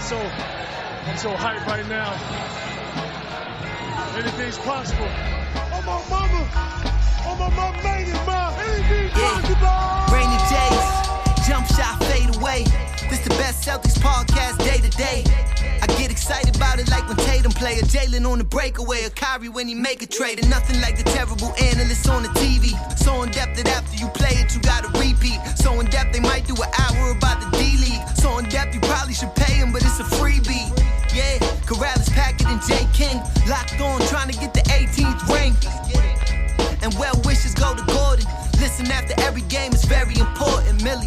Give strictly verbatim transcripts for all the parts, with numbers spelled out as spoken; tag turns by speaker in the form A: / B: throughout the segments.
A: so, I'm so hyped right now. Anything's possible. Oh, my mama. Oh, my mama made it, ma. Anything's
B: yeah.
A: possible.
B: Rainy days, jump shot, fade away. This the best Celtics podcast day to day. I get excited about it like when Tatum play, or Jalen on the breakaway, or Kyrie when he make a trade. And nothing like the terrible analysts on the T V. So in depth that after you play it, you gotta repeat. So in depth they might do an hour about the D-League. So in depth you probably should pay him, but it's a freebie. Yeah, Corrales, Packard, and J. King locked on, trying to get the eighteenth ring. And well wishes go to Gordon. Listen after every game, it's very important. Millies.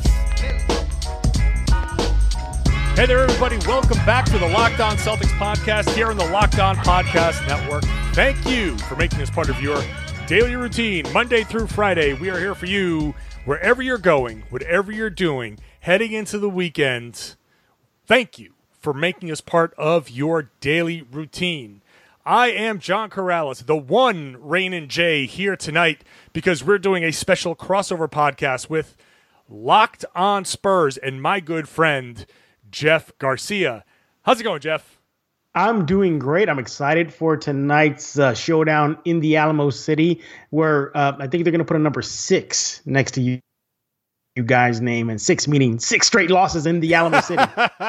C: Hey there, everybody. Welcome back to the Locked On Celtics podcast here on the Locked On Podcast Network. Thank you for making this part of your daily routine. Monday through Friday, we are here for you wherever you're going, whatever you're doing, heading into the weekend. Thank you for making us part of your daily routine. I am John Corrales, the one Rainin' J here tonight because we're doing a special crossover podcast with Locked On Spurs and my good friend Jeff Garcia. How's it going, Jeff?
D: I'm doing great. I'm excited for tonight's uh, showdown in the Alamo City, where uh, I think they're going to put a number six next to you, you guys' name, and six meaning six straight losses in the Alamo City.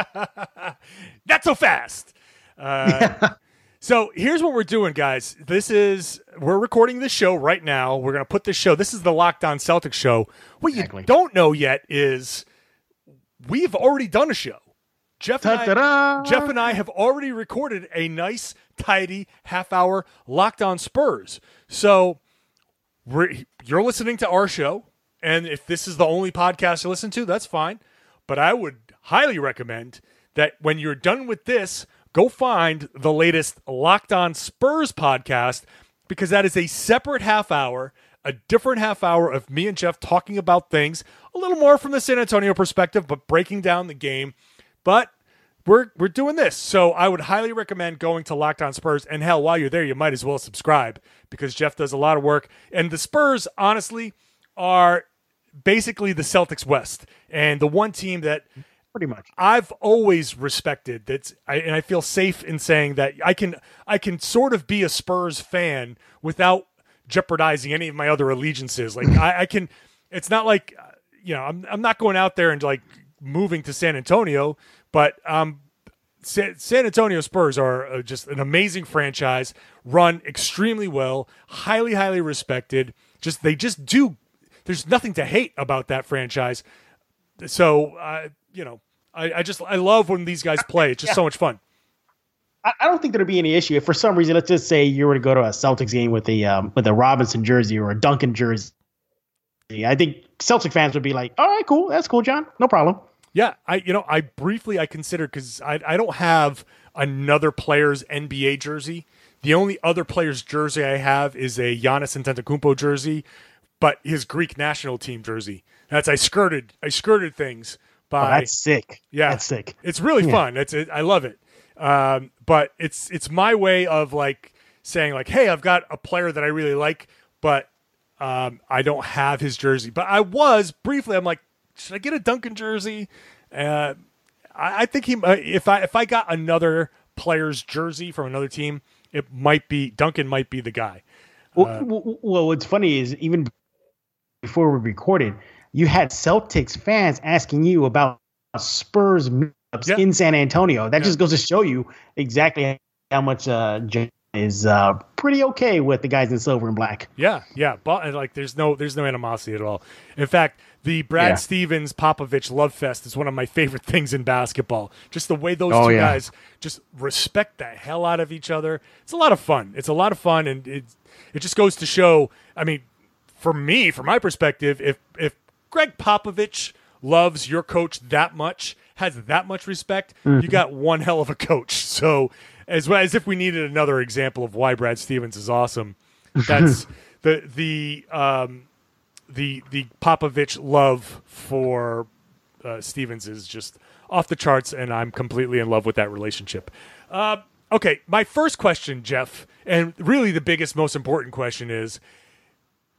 C: Not so fast. Uh, so here's what we're doing, guys. This is we're recording this show right now. We're going to put this show. This is the Locked On Celtics show. What exactly. you don't know yet is we've already done a show. Jeff and, I, Jeff and I have already recorded a nice, tidy half-hour Locked On Spurs. So we're, you're listening to our show, and if this is the only podcast you listen to, that's fine. But I would highly recommend that when you're done with this, go find the latest Locked On Spurs podcast, because that is a separate half-hour, a different half-hour of me and Jeff talking about things, a little more from the San Antonio perspective, but breaking down the game. But we're we're doing this, so I would highly recommend going to Locked On Spurs. And hell, while you're there, you might as well subscribe because Jeff does a lot of work. And the Spurs, honestly, are basically the Celtics West, and the one team that
D: pretty much
C: I've always respected. That's I, and I feel safe in saying that I can I can sort of be a Spurs fan without jeopardizing any of my other allegiances. Like I, I can. It's not like you know I'm I'm not going out there and like moving to San Antonio. But um, San, San Antonio Spurs are uh, just an amazing franchise, run extremely well, highly, highly respected. Just they just do. There's nothing to hate about that franchise. So uh, you know, I, I just I love when these guys play. It's just yeah. so much fun.
D: I, I don't think there'll be any issue if for some reason, let's just say you were to go to a Celtics game with a um, with a Robinson jersey or a Duncan jersey. I think Celtic fans would be like, "All right, cool, that's cool, John, no problem."
C: Yeah, I you know I briefly I considered because I I don't have another player's N B A jersey. The only other player's jersey I have is a Giannis Antetokounmpo jersey, but his Greek national team jersey. That's I skirted I skirted things by.
D: Oh, that's sick.
C: Yeah,
D: that's sick.
C: It's really yeah. fun. It's it, I love it. Um, but it's it's my way of like saying like, hey, I've got a player that I really like, but um, I don't have his jersey. But I was briefly. I'm like, should I get a Duncan jersey? Uh, I, I think he. If I if I got another player's jersey from another team, it might be Duncan. Might be the guy.
D: Well,
C: uh,
D: well, what's funny is even before we recorded, you had Celtics fans asking you about Spurs meetups
C: yeah.
D: in San Antonio. That
C: yeah.
D: just goes to show you exactly how much uh, Jay is uh, pretty okay with the guys in silver and black.
C: Yeah, yeah, but like, there's no, there's no animosity at all. In fact, the Brad
D: yeah.
C: Stevens Popovich love fest is one of my favorite things in basketball. Just the way those
D: oh,
C: two
D: yeah.
C: guys just respect the hell out of each other. It's a lot of fun. It's a lot of fun, and it it just goes to show. I mean, for me, from my perspective, if if Greg Popovich loves your coach that much, has that much respect, mm-hmm. you got one hell of a coach. So. As well as if we needed another example of why Brad Stevens is awesome, that's the the um, the the Popovich love for uh, Stevens is just off the charts, and I'm completely in love with that relationship. Uh, okay, my first question, Jeff, and really the biggest, most important question is: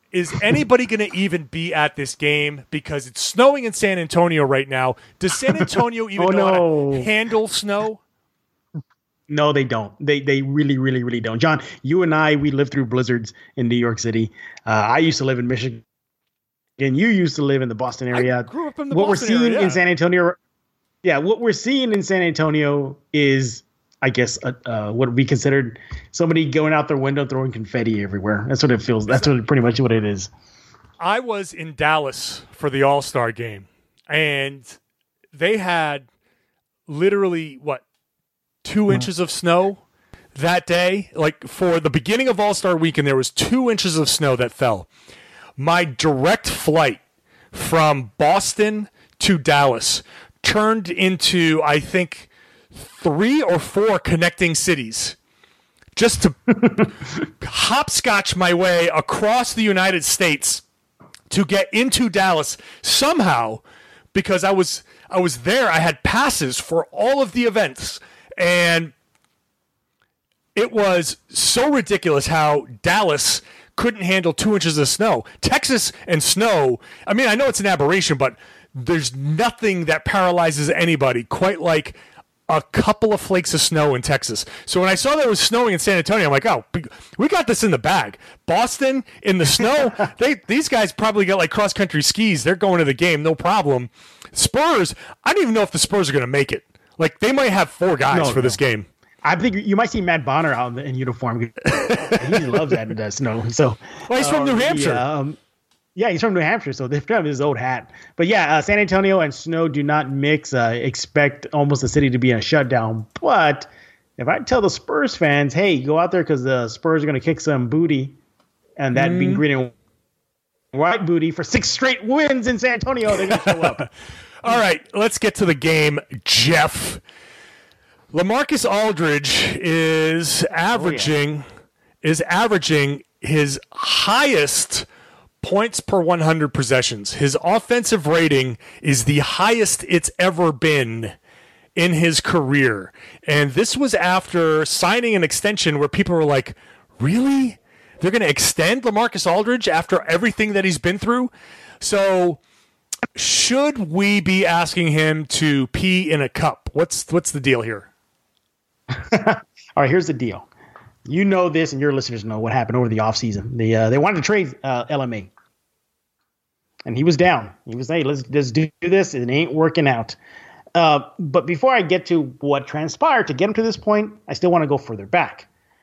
C: is anybody going to even be at this game because it's snowing in San Antonio right now? Does San Antonio even
D: oh,
C: know
D: no.
C: how to handle snow?
D: No, they don't. They they really, really, really don't. John, you and I, we lived through blizzards in New York City. Uh, I used to live in Michigan. And you used to live in the Boston area.
C: I grew up in the
D: what
C: Boston
D: we're seeing
C: area, yeah.
D: in San Antonio, yeah, what we're seeing in San Antonio is, I guess, uh, uh, what would be considered somebody going out their window throwing confetti everywhere. That's what it feels. That's what pretty much what it is.
C: I was in Dallas for the All-Star game, and they had literally, what, two mm-hmm. inches of snow that day? Like, for the beginning of All-Star weekend, there was two inches of snow that fell. My direct flight from Boston to Dallas turned into, I think, three or four connecting cities just to hopscotch my way across the United States to get into Dallas somehow, because I was I was there. I had passes for all of the events, and it was so ridiculous how Dallas couldn't handle two inches of snow. Texas and snow, I mean, I know it's an aberration, but there's nothing that paralyzes anybody quite like a couple of flakes of snow in Texas. So when I saw that it was snowing in San Antonio, I'm like, oh, we got this in the bag. Boston in the snow, they these guys probably got like cross-country skis. They're going to the game, no problem. Spurs, I don't even know if the Spurs are going to make it. Like, they might have four guys
D: no,
C: for
D: no.
C: this game.
D: I think you might see Matt Bonner out in, the, in uniform. He loves that uh, snow. So,
C: well, he's from
D: um,
C: New Hampshire.
D: Yeah, um, yeah, he's from New Hampshire, so they've got his old hat. But yeah, uh, San Antonio and snow do not mix. Uh, expect almost the city to be in a shutdown. But if I tell the Spurs fans, hey, go out there because the Spurs are going to kick some booty, and that mm. being green and white booty for six straight wins in San Antonio, they're going to show up.
C: All right, let's get to the game, Jeff. LaMarcus Aldridge is averaging oh, yeah. is averaging his highest points per one hundred possessions. His offensive rating is the highest it's ever been in his career. And this was after signing an extension where people were like, really? They're going to extend LaMarcus Aldridge after everything that he's been through? So should we be asking him to pee in a cup? What's what's the deal here?
D: All right, here's the deal. You know this, and your listeners know what happened over the offseason. They uh, they wanted to trade uh, L M A, and he was down. He was, hey, let's just do this. It ain't working out. Uh, but before I get to what transpired to get him to this point, I still want to go further back.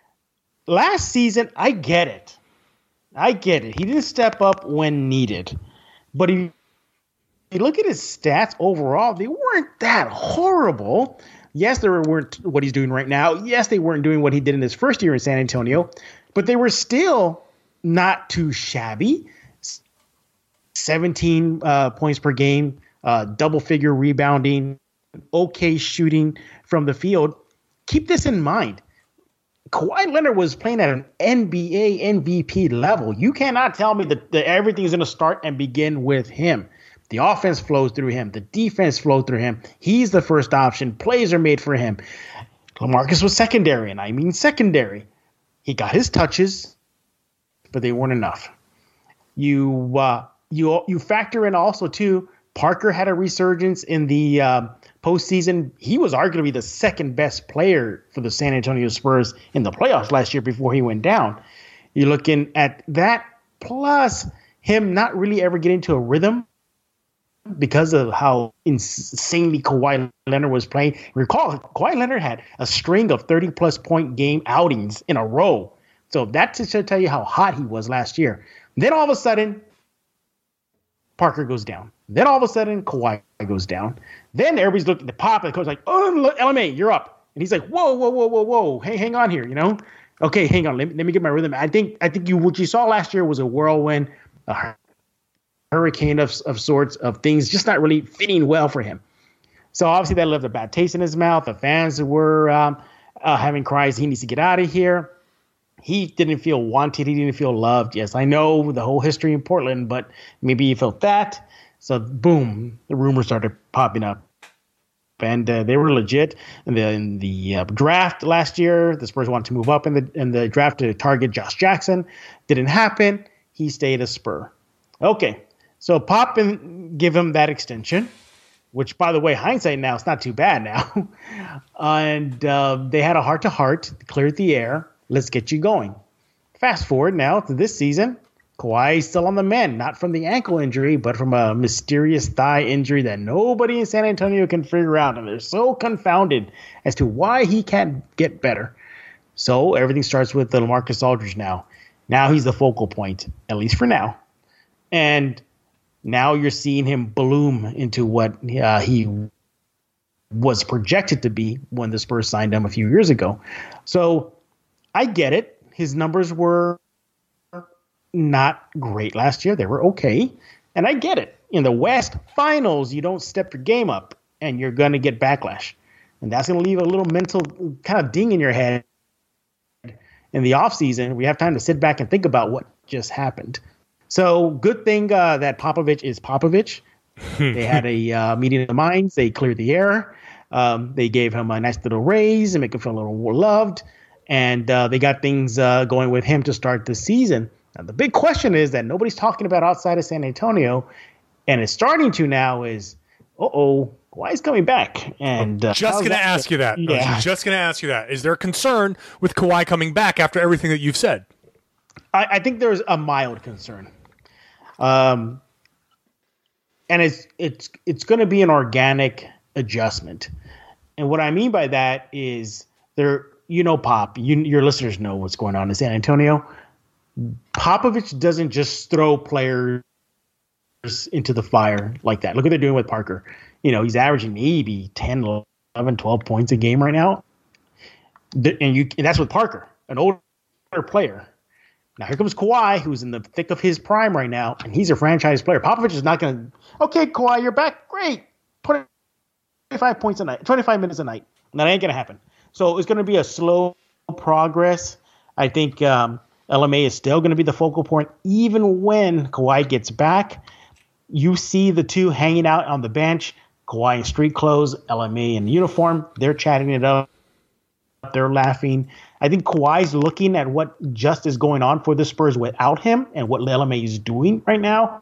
D: Last season, I get it. I get it. He didn't step up when needed. But if you look at his stats overall, they weren't that horrible. Yes, they weren't what he's doing right now. Yes, they weren't doing what he did in his first year in San Antonio, but they were still not too shabby. seventeen uh, points per game, uh, double-figure rebounding, okay shooting from the field. Keep this in mind. Kawhi Leonard was playing at an N B A M V P level. You cannot tell me that, that everything's going to start and begin with him. The offense flows through him. The defense flows through him. He's the first option. Plays are made for him. LaMarcus was secondary, and I mean secondary. He got his touches, but they weren't enough. You uh, you you factor in also, too, Parker had a resurgence in the uh, postseason. He was arguably the second best player for the San Antonio Spurs in the playoffs last year before he went down. You're looking at that, plus him not really ever getting to a rhythm because of how insanely Kawhi Leonard was playing. Recall, Kawhi Leonard had a string of thirty-plus point game outings in a row. So that should tell you how hot he was last year. Then all of a sudden, Parker goes down. Then all of a sudden, Kawhi goes down. Then everybody's looking at Pop, and the coach's like, oh, look, L M A, you're up. And he's like, whoa, whoa, whoa, whoa, whoa. Hey, hang on here, you know? Okay, hang on. Let me, let me get my rhythm. I think I think you what you saw last year was a whirlwind, a hurricane of, of sorts of things just not really fitting well for him. So obviously that left a bad taste in his mouth. The fans were um, uh, having cries, he needs to get out of here. He didn't feel wanted. He didn't feel loved. Yes, I know the whole history in Portland, but maybe he felt that. So boom, the rumors started popping up. And uh, they were legit. In the, in the uh, draft last year, the Spurs wanted to move up in the in the draft to target Josh Jackson. Didn't happen. he stayed a Spur. Okay, so Pop and give him that extension, which, by the way, hindsight now, it's not too bad now. and uh, they had a heart-to-heart, cleared the air. Let's get you going. Fast forward now to this season. Kawhi is still on the mend, not from the ankle injury, but from a mysterious thigh injury that nobody in San Antonio can figure out. And they're so confounded as to why he can't get better. So everything starts with the LaMarcus Aldridge now. Now he's the focal point, at least for now. And now you're seeing him bloom into what uh, he was projected to be when the Spurs signed him a few years ago. So I get it. His numbers were not great last year. They were okay. And I get it. In the West Finals, you don't step your game up and you're going to get backlash. And that's going to leave a little mental kind of ding in your head. In the offseason, we have time to sit back and think about what just happened. So good thing uh, that Popovich is Popovich. They had a uh, meeting of the minds. They cleared the air. Um, they gave him a nice little raise and make him feel a little more loved. And uh, they got things uh, going with him to start the season. Now, the big question is that nobody's talking about outside of San Antonio, and it's starting to now is, uh-oh, Kawhi's coming back. And uh,
C: just going to ask you that.
D: Yeah.
C: Just going to ask you that. Is there concern with Kawhi coming back after everything that you've said?
D: I, I think there's a mild concern. Um, and it's it's it's going to be an organic adjustment. And what I mean by that is there, you know, Pop, you, your listeners know what's going on in San Antonio. Popovich doesn't just throw players into the fire like that. Look what they're doing with Parker. You know, he's averaging maybe ten, eleven, twelve points a game right now. And you and that's with Parker, an older player. Now here comes Kawhi, who's in the thick of his prime right now, and he's a franchise player. Popovich is not going to, okay, Kawhi, you're back. Great. twenty-five points a night, twenty-five minutes a night. That ain't going to happen. So it's going to be a slow progress. I think um, L M A is still going to be the focal point. Even when Kawhi gets back, you see the two hanging out on the bench, Kawhi in street clothes, L M A in uniform. They're chatting it up. They're laughing. I think Kawhi's looking at what just is going on for the Spurs without him and what L M A is doing right now.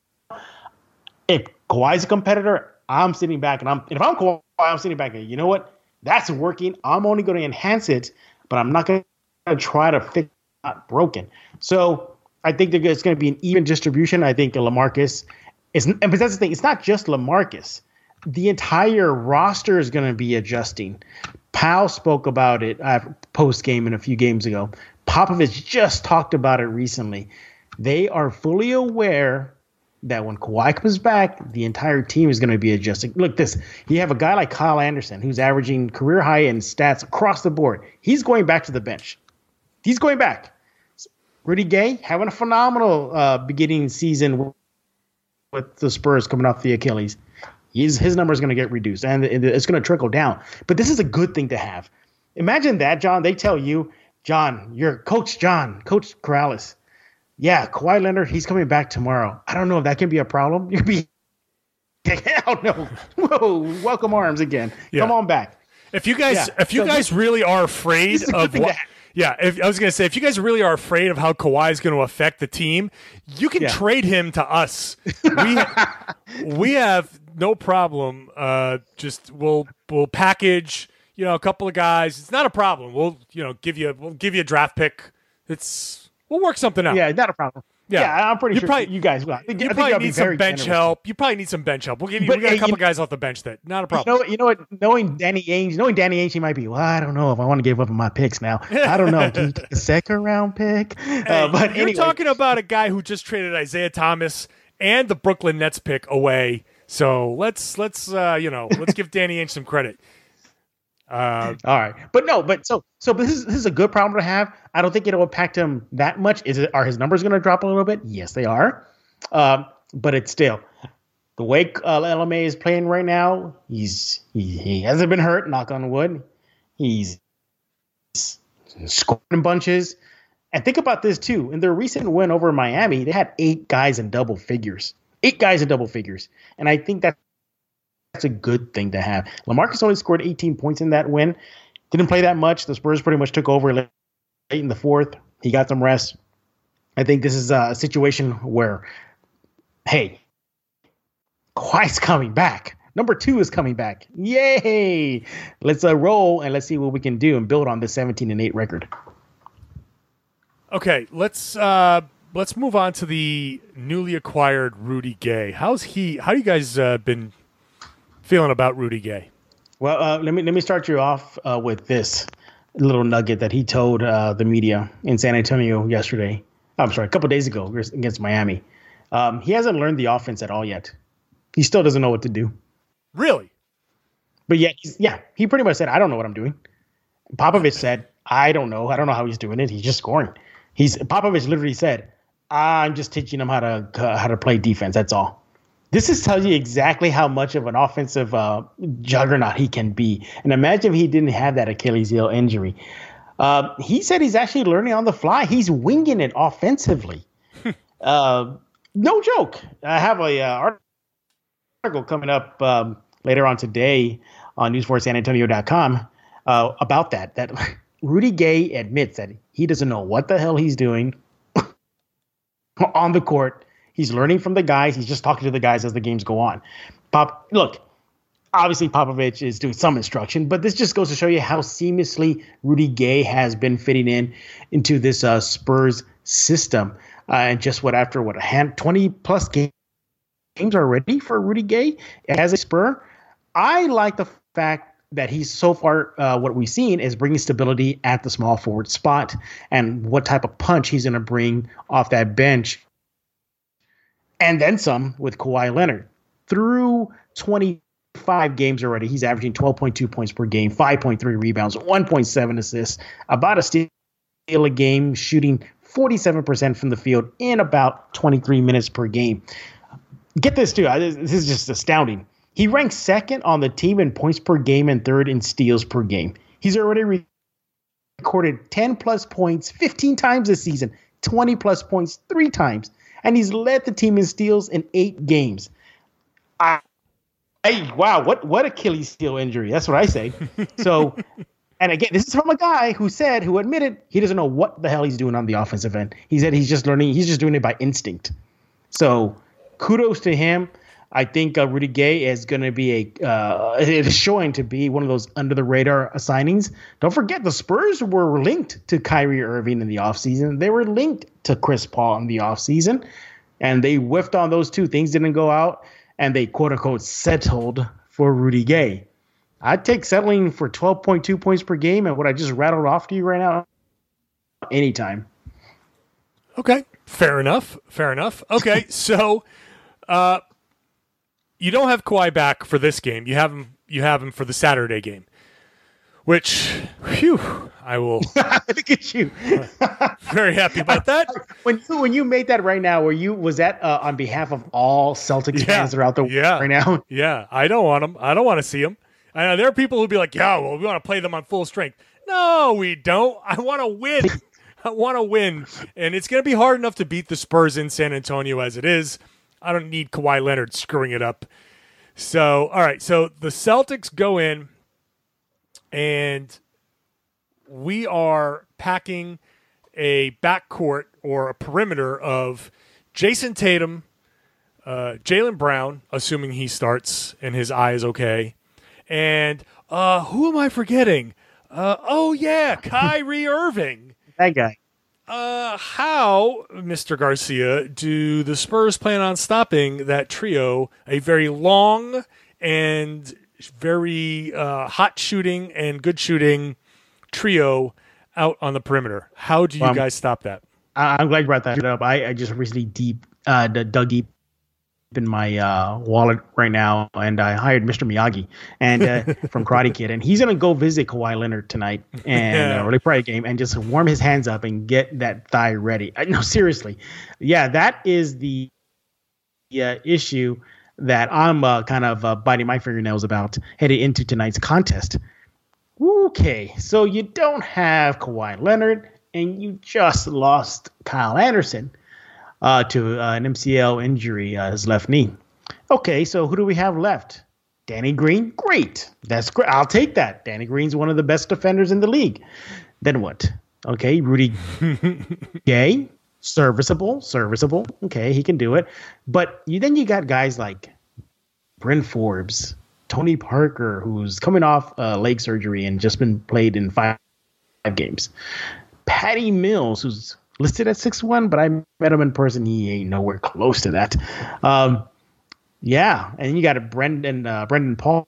D: If Kawhi's a competitor, I'm sitting back and I'm and if I'm Kawhi, I'm sitting back and you know what? That's working. I'm only going to enhance it, but I'm not going to try to fix it not broken. So I think it's going to be an even distribution. I think LaMarcus is, but that's the thing. It's not just LaMarcus. The entire roster is going to be adjusting. Powell spoke about it uh, post-game and a few games ago. Popovich just talked about it recently. They are fully aware that when Kawhi comes back, the entire team is going to be adjusting. Look, this you have a guy like Kyle Anderson who's averaging career high in stats across the board. He's going back to the bench. He's going back. Rudy Gay having a phenomenal uh, beginning season with the Spurs coming off the Achilles. He's, his number is going to get reduced, and it's going to trickle down. But this is a good thing to have. Imagine that, John. They tell you, John, you're Coach John, Coach Corrales. Yeah, Kawhi Leonard, he's coming back tomorrow. I don't know if that can be a problem. You'd be, hell no. Whoa, welcome arms again.
C: Yeah.
D: Come on back.
C: If you guys,
D: Yeah.
C: if you
D: So
C: guys
D: this-
C: really are afraid
D: this is a good
C: of
D: thing
C: what,
D: to have.
C: yeah, if, I was gonna say, if you guys really are afraid of how Kawhi is going to affect the team, you can
D: Yeah.
C: trade him to us. We we have no problem. Uh, just we'll we'll package, you know, a couple of guys. It's not a problem. We'll you know give you we'll give you a draft pick. It's we'll work something out.
D: Yeah, not a problem.
C: Yeah.
D: Yeah, I'm pretty
C: You
D: sure
C: probably-
D: you guys will. I think,
C: You
D: I think
C: probably
D: y'all be
C: need some
D: very
C: bench
D: generous.
C: help. You probably need some bench help. We'll give you.
D: But,
C: we got a
D: hey,
C: couple
D: you-
C: guys off the bench that not a
D: You
C: problem.
D: know, you know what? Knowing Danny Ainge, knowing Danny Ainge, he might be. Well, I don't know if I want to give up on my picks now. I don't know. Can you take a second round pick?
C: Hey,
D: uh, but
C: you're
D: anyway,
C: talking about a guy who just traded Isaiah Thomas and the Brooklyn Nets pick away. So let's let's uh, you know let's give Danny Ainge some credit. Uh,
D: all right, but no, but so so this is this is a good problem to have. I don't think it'll impact him that much. Is it? Are his numbers going to drop a little bit? Yes, they are. Um, but it's still the way uh, L M A is playing right now. He's he, he hasn't been hurt. Knock on wood. He's scoring bunches. And think about this too. In their recent win over Miami, they had eight guys in double figures. Eight guys in double figures, and I think that. That's a good thing to have. LaMarcus only scored eighteen points in that win. Didn't play that much. The Spurs pretty much took over late in the fourth. He got some rest. I think this is a situation where, hey, Kawhi's coming back. Number two is coming back. Yay! Let's uh, roll and let's see what we can do and build on this seventeen and eight record.
C: Okay, let's uh, let's move on to the newly acquired Rudy Gay. How's he? How you guys uh, been feeling about Rudy Gay?
D: Well, uh, let me let me start you off uh, with this little nugget that he told uh, the media in San Antonio yesterday. I'm sorry, a couple days ago against Miami. Um, he hasn't learned the offense at all yet. He still doesn't know what to do.
C: Really?
D: But yet, he's, yeah, he pretty much said, I don't know what I'm doing. Popovich said, I don't know. I don't know how he's doing it. He's just scoring. He's Popovich literally said, I'm just teaching him how to uh, how to play defense. That's all. This is tells you exactly how much of an offensive uh, juggernaut he can be. And imagine if he didn't have that Achilles heel injury. Uh, he said he's actually learning on the fly. He's winging it offensively. uh, no joke. I have a uh, article coming up um, later on today on news four san antonio dot com uh, about that. That Rudy Gay admits that he doesn't know what the hell he's doing on the court. He's learning from the guys. He's just talking to the guys as the games go on. Pop, look, obviously Popovich is doing some instruction, but this just goes to show you how seamlessly Rudy Gay has been fitting in into this uh, Spurs system. Uh, and just what after what a hand twenty plus games already for Rudy Gay as a Spur. I like the fact that he's so far uh, what we've seen is bringing stability at the small forward spot and what type of punch he's going to bring off that bench. And then some with Kawhi Leonard. Through twenty-five games already, he's averaging twelve point two points per game, five point three rebounds, one point seven assists, about a steal a game, shooting forty-seven percent from the field in about twenty-three minutes per game. Get this, too. This is just astounding. He ranks second on the team in points per game and third in steals per game. He's already recorded ten-plus points fifteen times this season, twenty-plus points three times. And he's led the team in steals in eight games. I, hey, wow, what what Achilles heel injury? That's what I say. So, and again, this is from a guy who said, who admitted he doesn't know what the hell he's doing on the offensive end. He said he's just learning, he's just doing it by instinct. So, kudos to him. I think uh, Rudy Gay is going to be a, uh, it is showing to be one of those under the radar signings. Don't forget the Spurs were linked to Kyrie Irving in the offseason. They were linked to Chris Paul in the offseason, and they whiffed on those two. Things didn't go out, and they quote unquote settled for Rudy Gay. I'd take settling for twelve point two points per game and what I just rattled off to you right now anytime.
C: Okay, fair enough. Fair enough. Okay, so, uh, you don't have Kawhi back for this game. You have him. You have him for the Saturday game, which, whew, I will.
D: Look at you.
C: uh, very happy about that.
D: When you when you made that right now, were you was that uh, on behalf of all Celtics
C: yeah,
D: fans throughout the
C: yeah,
D: right now?
C: Yeah, I don't want them. I don't want to see them. I know there are people who'd be like, "Yeah, well, we want to play them on full strength." No, we don't. I want to win. I want to win, and it's going to be hard enough to beat the Spurs in San Antonio as it is. I don't need Kawhi Leonard screwing it up. So, all right. So the Celtics go in, and we are packing a backcourt or a perimeter of Jason Tatum, uh, Jaylen Brown, assuming he starts and his eye is okay. And uh, who am I forgetting? Uh, oh, yeah, Kyrie Irving.
D: That guy.
C: Uh, how, Mister Garcia, do the Spurs plan on stopping that trio, a very long and very uh, hot shooting and good shooting trio out on the perimeter? How do you
D: well,
C: guys stop that?
D: I'm glad you brought that up. I, I just recently deep uh, dug deep in my uh, wallet right now, and I hired Mister Miyagi and uh, from Karate Kid, and he's gonna go visit Kawhi Leonard tonight and yeah. uh, really play a game and just warm his hands up and get that thigh ready. I, no, seriously, yeah, that is the uh, issue that I'm uh, kind of uh, biting my fingernails about headed into tonight's contest. Okay, so you don't have Kawhi Leonard, and you just lost Kyle Anderson. Uh, to uh, an M C L injury, uh, his left knee. Okay, so who do we have left? Danny Green? Great. That's great. I'll take that. Danny Green's one of the best defenders in the league. Then what? Okay, Rudy Gay. serviceable, serviceable. Okay, he can do it. But you then you got guys like Bryn Forbes, Tony Parker, who's coming off uh, leg surgery and just been played in five, five games. Patty Mills, who's listed at six one, but I met him in person. He ain't nowhere close to that. Um, yeah, and you got a Brendan uh, Brendan Paul,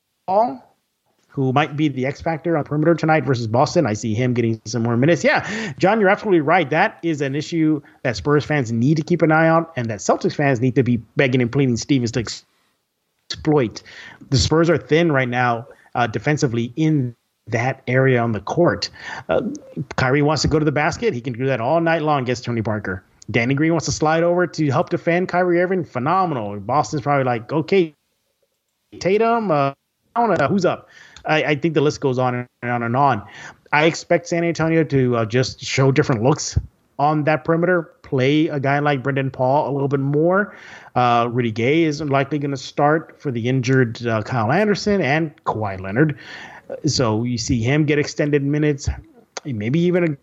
D: who might be the X factor on perimeter tonight versus Boston. I see him getting some more minutes. Yeah, John, you're absolutely right. That is an issue that Spurs fans need to keep an eye on, and that Celtics fans need to be begging and pleading Stevens to ex- exploit. The Spurs are thin right now uh, defensively in that area on the court. Uh, Kyrie wants to go to the basket. He can do that all night long against Tony Parker. Danny Green wants to slide over to help defend Kyrie Irving. Phenomenal. Boston's probably like, okay, Tatum, uh, I don't know who's up. I, I think the list goes on and on and on. I expect San Antonio to uh, just show different looks on that perimeter, play a guy like Brendan Paul a little bit more. Uh, Rudy Gay is likely going to start for the injured uh, Kyle Anderson and Kawhi Leonard. So you see him get extended minutes, maybe even a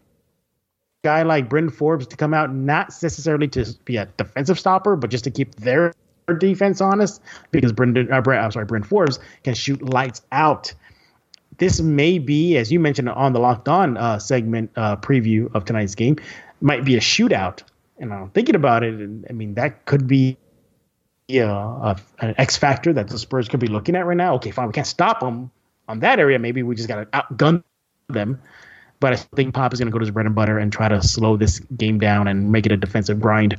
D: guy like Bryn Forbes to come out, not necessarily to be a defensive stopper, but just to keep their defense honest, because Brendan, uh, Brent, I'm sorry, Bryn Forbes can shoot lights out. This may be, as you mentioned on the Locked On uh, segment uh, preview of tonight's game, might be a shootout. And I'm thinking about it, and I mean, that could be yeah, a, an X factor that the Spurs could be looking at right now. Okay, fine, we can't stop them on that area. Maybe we just got to outgun them. But I think Pop is going to go to his bread and butter and try to slow this game down and make it a defensive grind.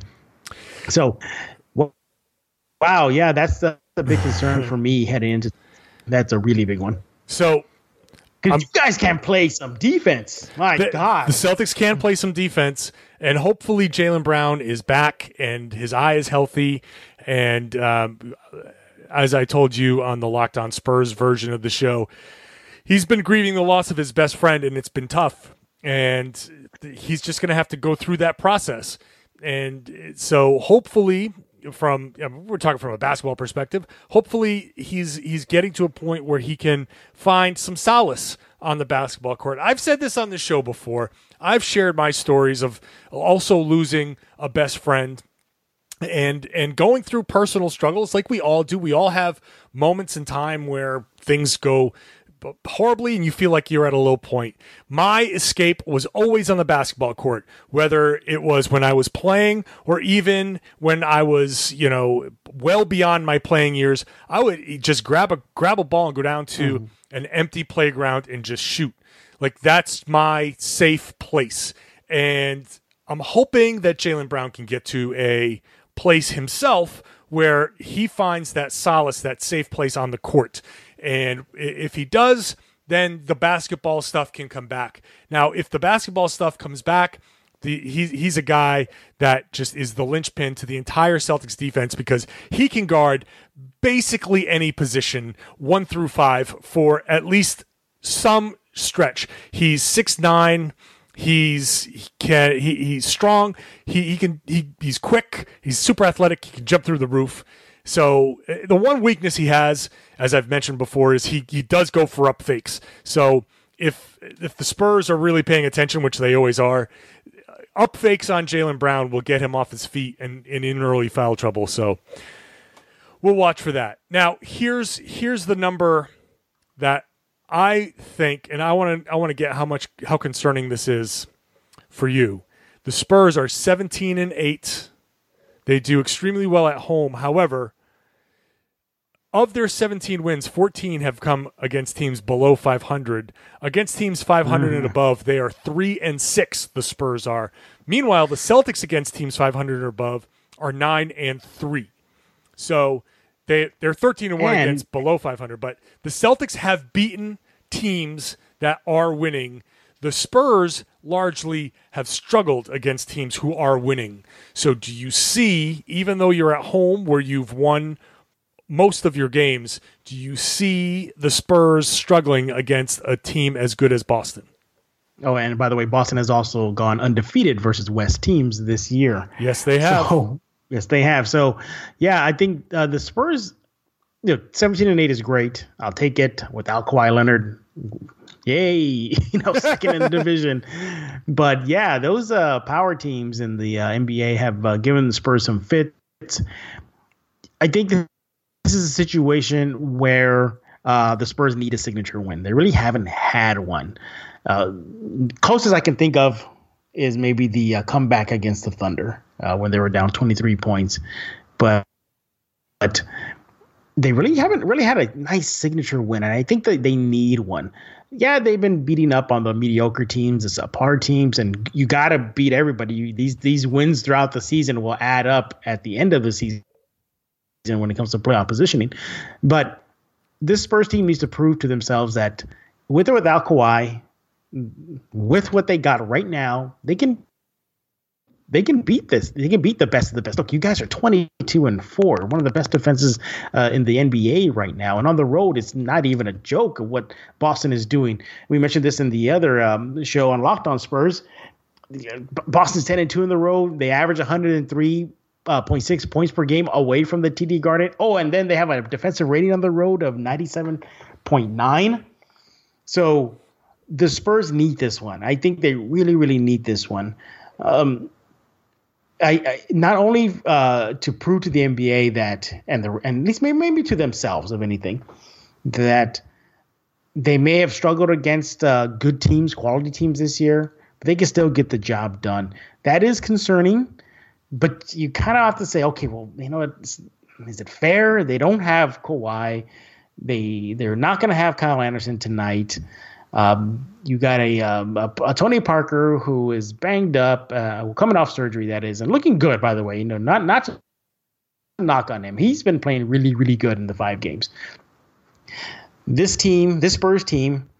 D: So, well, wow, yeah, that's the, the big concern for me heading into. That's a really big one.
C: So,
D: because you guys can play some defense. My
C: the,
D: God.
C: The Celtics can play some defense, and hopefully Jaylen Brown is back and his eye is healthy. And um, as I told you on the Locked On Spurs version of the show, he's been grieving the loss of his best friend, and it's been tough. And he's just going to have to go through that process. And so hopefully, from we're talking from a basketball perspective, hopefully he's he's getting to a point where he can find some solace on the basketball court. I've said this on the show before. I've shared my stories of also losing a best friend and and going through personal struggles like we all do. We all have moments in time where things go horribly and you feel like you're at a low point. My escape was always on the basketball court, whether it was when I was playing or even when I was, you know, well beyond my playing years. I would just grab a grab a ball and go down to mm. an empty playground and just shoot. Like, that's my safe place. And I'm hoping that Jaylen Brown can get to a place himself where he finds that solace, that safe place on the court. And if he does, then the basketball stuff can come back. Now, if the basketball stuff comes back, the, he's, he's a guy that just is the linchpin to the entire Celtics defense, because he can guard basically any position, one through five, for at least some stretch. He's six nine. He's he can he, he's strong. He he can he he's quick. He's super athletic. He can jump through the roof. So the one weakness he has, as I've mentioned before, is he he does go for up fakes. So if if the Spurs are really paying attention, which they always are, up fakes on Jaylen Brown will get him off his feet and, and in early foul trouble. So we'll watch for that. Now here's here's the number that I think, and I want to I want to get how much how concerning this is for you. The Spurs are seventeen and eight. They do extremely well at home. However, of their seventeen wins, fourteen have come against teams below five hundred. Against teams five hundred mm. and above, they are three and six. The Spurs are. Meanwhile, the Celtics against teams five hundred or above are nine and three. So they they're thirteen and one and against below five hundred. But the Celtics have beaten teams that are winning. The Spurs largely have struggled against teams who are winning. So do you see, even though you're at home where you've won most of your games, do you see the Spurs struggling against a team as good as Boston?
D: Oh, and by the way, Boston has also gone undefeated versus West teams this year.
C: Yes, they have.
D: So, yes, they have. So, yeah, I think uh, the Spurs, you know, seventeen and eight is great. I'll take it without Kawhi Leonard. Yay, you know, second in the division. But yeah, those uh, power teams in the uh, N B A have uh, given the Spurs some fits. I think this is a situation where uh, the Spurs need a signature win. They really haven't had one. Uh, closest I can think of is maybe the uh, comeback against the Thunder uh, when they were down twenty-three points. But, but they really haven't really had a nice signature win, and I think that they need one. Yeah, they've been beating up on the mediocre teams, the subpar teams, and you got to beat everybody. You, these these wins throughout the season will add up at the end of the season when it comes to playoff positioning. But this Spurs team needs to prove to themselves that with or without Kawhi, with what they got right now, they can they can beat this. They can beat the best of the best. Look, you guys are twenty-two and four, one of the best defenses uh, in the N B A right now. And on the road, it's not even a joke of what Boston is doing. We mentioned this in the other um, show on Locked On Spurs. Boston's ten and two in the road. They average one hundred three point six points per game away from the T D Garden. Oh, and then they have a defensive rating on the road of ninety-seven point nine. So the Spurs need this one. I think they really, really need this one. Um, I, I not only uh, to prove to the N B A that, and the and at least maybe, maybe to themselves, if anything, that they may have struggled against uh, good teams, quality teams this year, but they can still get the job done. That is concerning, but you kind of have to say, okay, well, you know, it's, is it fair? They don't have Kawhi. They they're not going to have Kyle Anderson tonight. Um, you got a, um, a, a Tony Parker who is banged up, uh, coming off surgery, that is, and looking good, by the way. You know, not not to knock on him. He's been playing really, really good in the five games. This team, this Spurs team,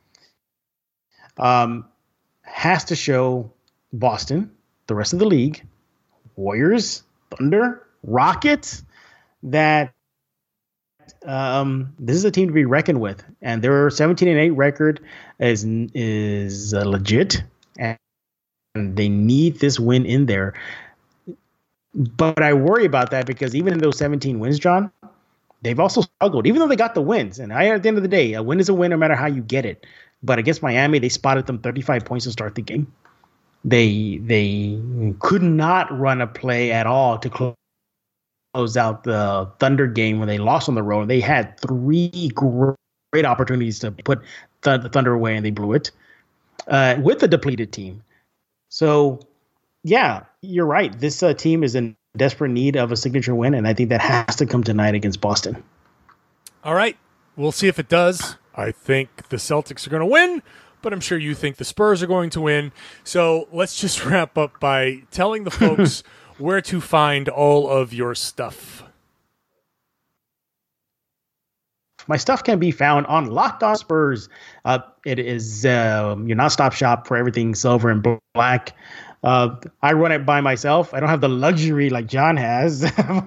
D: um, has to show Boston, the rest of the league, Warriors, Thunder, Rockets, that Um, this is a team to be reckoned with, and their seventeen and eight record is is uh, legit, and they need this win in there. But I worry about that because even in those seventeen wins, John, they've also struggled. Even though they got the wins, and I, at the end of the day, a win is a win no matter how you get it. But against Miami, they spotted them thirty-five points to start the game. They they could not run a play at all to close. Close out the Thunder game when they lost on the road. They had three great opportunities to put th- the Thunder away, and they blew it uh, with a depleted team. So, yeah, you're right. This uh, team is in desperate need of a signature win, and I think that has to come tonight against Boston.
C: All right. We'll see if it does. I think the Celtics are going to win, but I'm sure you think the Spurs are going to win. So let's just wrap up by telling the folks where to find all of your stuff.
D: My stuff can be found on Locked On Spurs. Uh, it is um, your non-stop shop for everything silver and black. Uh, I run it by myself. I don't have the luxury like John has.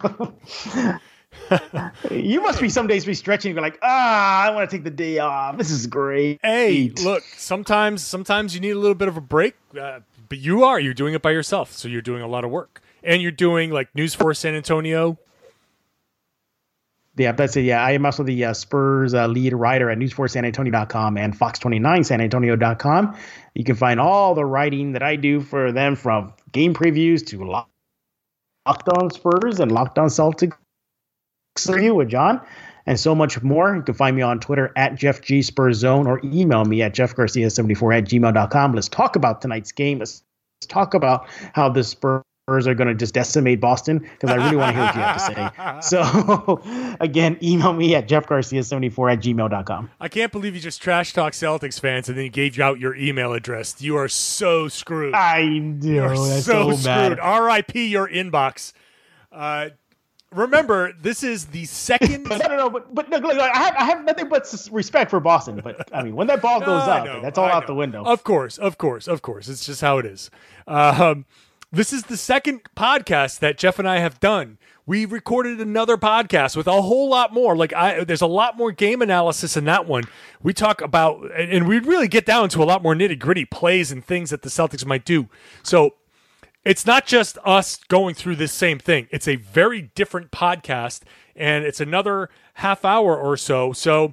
D: You must be some days be stretching. You're like, ah, I want to take the day off. This is great.
C: Hey, look, sometimes sometimes you need a little bit of a break, uh, but you are. You're doing it by yourself, so you're doing a lot of work. And you're doing like News four San Antonio.
D: Yeah, that's it. Yeah, I am also the uh, Spurs uh, lead writer at news four san antonio dot com and fox twenty-nine san antonio dot com. You can find all the writing that I do for them, from game previews to Locked On Spurs and Locked On Celtics review with John, and so much more. You can find me on Twitter at Jeff G Spurs Zone, or email me at jeff garcia seventy-four at gmail dot com. Let's talk about tonight's game. Let's talk about how the Spurs are going to just decimate Boston, because I really want to hear what you have to say. So, again, email me at jeff garcia seventy-four at gmail dot com.
C: I can't believe you just trash talk Celtics fans and then you gave out your email address. You are so screwed.
D: I know.
C: You're
D: That's
C: so,
D: so
C: screwed.
D: bad.
C: R I P your inbox. Uh, remember, this is the second.
D: But, no, no, no, but, but look, look, I, have, I have nothing but s- respect for Boston. But, I mean, when that ball goes
C: I
D: out,
C: know,
D: that's all
C: I
D: out
C: know.
D: the window.
C: Of course, of course, of course. It's just how it is. Um, this is the second podcast that Jeff and I have done. We recorded another podcast with a whole lot more. Like, I, there's a lot more game analysis in that one. We talk about, and, and we really get down to a lot more nitty gritty plays and things that the Celtics might do. So it's not just us going through this same thing. It's a very different podcast, and it's another half hour or so. So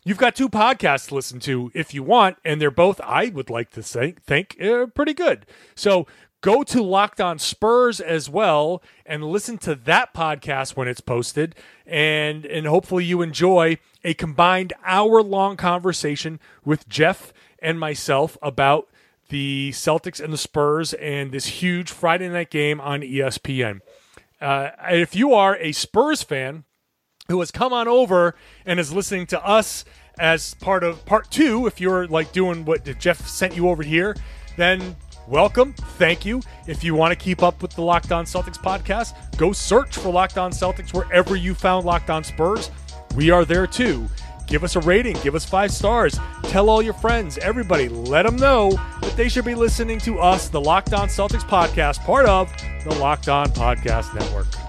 C: you've got two podcasts to listen to if you want, and they're both, I would like to say, think, uh, pretty good. So go to Locked On Spurs as well and listen to that podcast when it's posted, and and hopefully you enjoy a combined hour-long conversation with Jeff and myself about the Celtics and the Spurs and this huge Friday night game on E S P N. Uh, if you are a Spurs fan who has come on over and is listening to us as part of part two, if you're like doing what Jeff sent you over here, then welcome. Thank you. If you want to keep up with the Locked On Celtics podcast, go search for Locked On Celtics wherever you found Locked On Spurs. We are there too. Give us a rating. Give us five stars. Tell all your friends, everybody. Let them know that they should be listening to us, the Locked On Celtics podcast, part of the Locked On Podcast Network.